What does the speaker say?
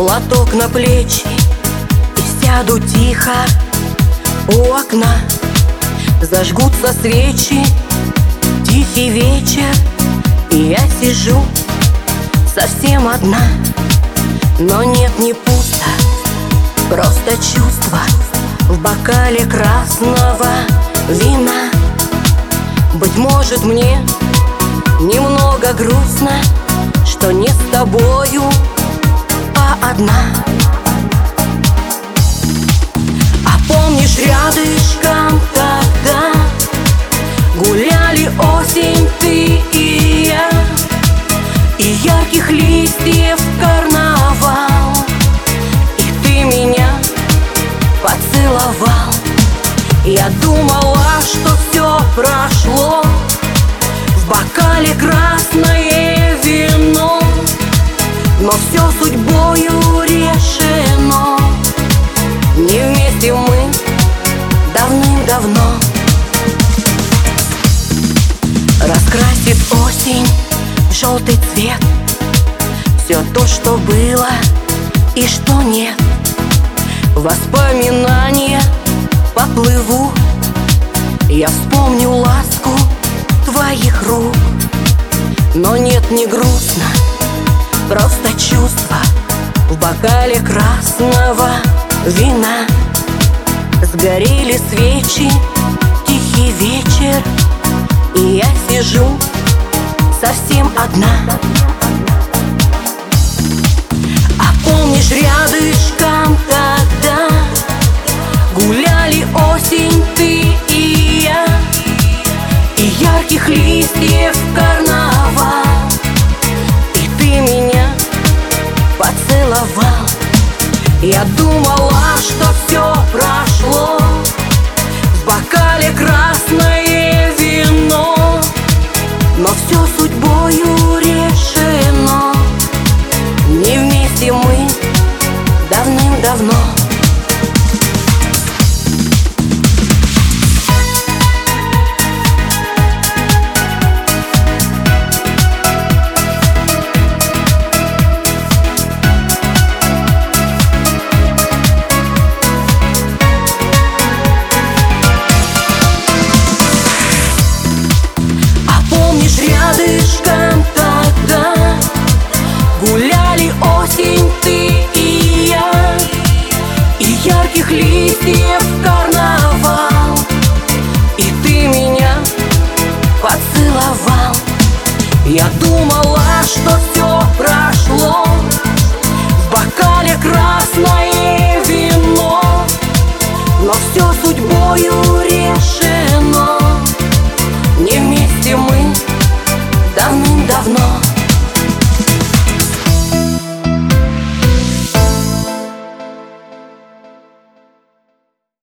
платок на плечи и сяду тихо у окна. Зажгутся свечи, тихий вечер, и я сижу совсем одна. Но нет, не пусто, просто чувство в бокале красного вина. Быть может, мне немного грустно, что не с тобою, а одна. А помнишь, рядышком тогда гуляли осень, ты и я, и ярких листьев карнавал, и ты меня поцеловал. Я думала, что все прошло, в бокале красное вино, но все судьбою решено. Не вместе мы давным-давно. Раскрасит осень в желтый цвет все то, что было и что нет. Воспоминания поплывут, я вспомню ласку твоих рук. Но нет, не грустно, просто чувство в бокале красного вина. Сгорели свечи, тихий вечер, и я сижу совсем одна.